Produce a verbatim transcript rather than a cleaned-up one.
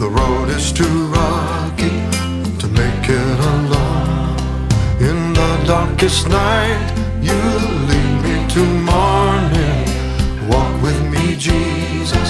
The road is too rocky to make it alone. In the darkest night, you lead me to morning. Walk with me, Jesus.